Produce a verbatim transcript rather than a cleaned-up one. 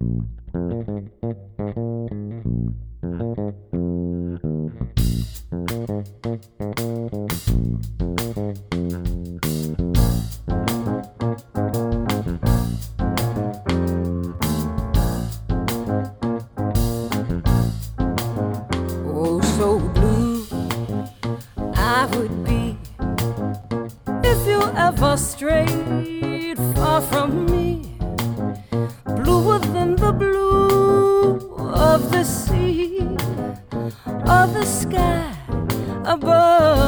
Oh, so blue I would be if you ever strayed far from me, bluer than the blue of the sea or the sky above.